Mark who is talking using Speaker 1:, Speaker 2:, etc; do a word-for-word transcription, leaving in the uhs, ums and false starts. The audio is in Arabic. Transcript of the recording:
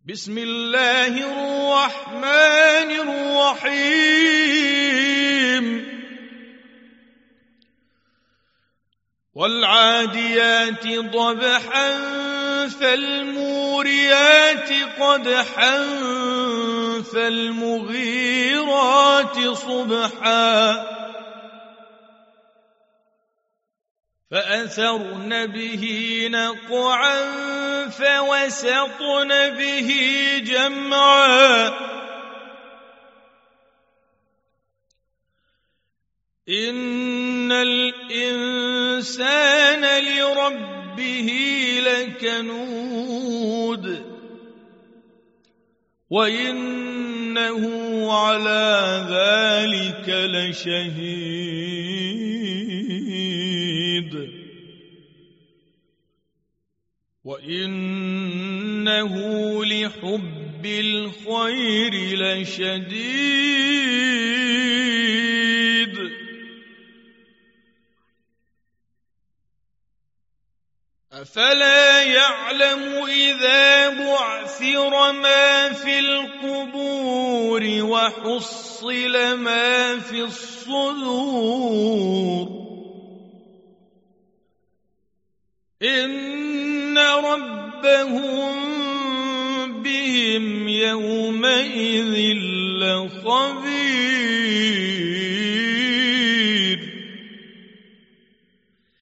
Speaker 1: بسم الله الرحمن الرحيم والعاديات ضبحا فالموريات قدحا فالمغيرات صبحا فأثرن به نقعا فوسطن به جمعا إن الإنسان لربه لكنود وإنه على ذلك لشهيد وإنه لحب الخير لشديد أفلا يعلم إذا بعثر ما في القبور وحصل ما في الصدور إن ربهم بهم يومئذ لخبير